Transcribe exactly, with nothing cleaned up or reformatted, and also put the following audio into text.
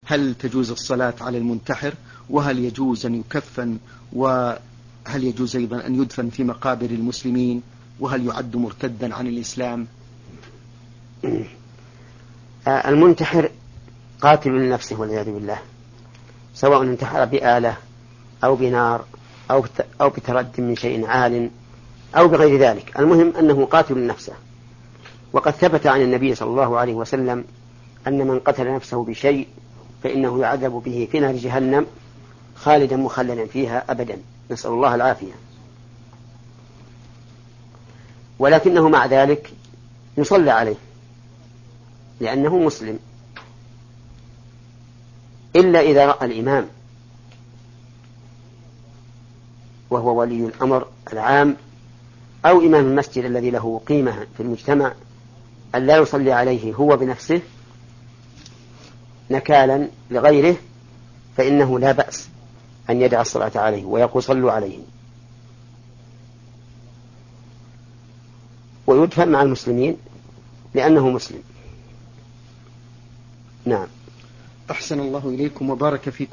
هل تجوز الصلاة على المنتحر؟ وهل يجوز أن يكفن؟ وهل يجوز أيضا أن يدفن في مقابر المسلمين؟ وهل يعد مرتدا عن الإسلام؟ المنتحر قاتل لنفسه والعياذ بالله، سواء انتحر بآلة أو بنار أو أو بترد من شيء عال أو بغير ذلك، المهم أنه قاتل لنفسه. وقد ثبت عن النبي صلى الله عليه وسلم أن من قتل نفسه بشيء فإنه يعذب به في نار جهنم خالدا مخلدا فيها أبدا، نسأل الله العافية. ولكنه مع ذلك يصلى عليه لأنه مسلم، إلا إذا رأى الإمام وهو ولي الأمر العام أو إمام المسجد الذي له قيمة في المجتمع أن لا يصلي عليه هو بنفسه نكالا لغيره، فإنه لا بأس أن يدع الصلاة عليه ويقول صلوا عليه، ويدفن مع المسلمين لأنه مسلم. نعم. أحسن الله إليكم وبارك فيكم.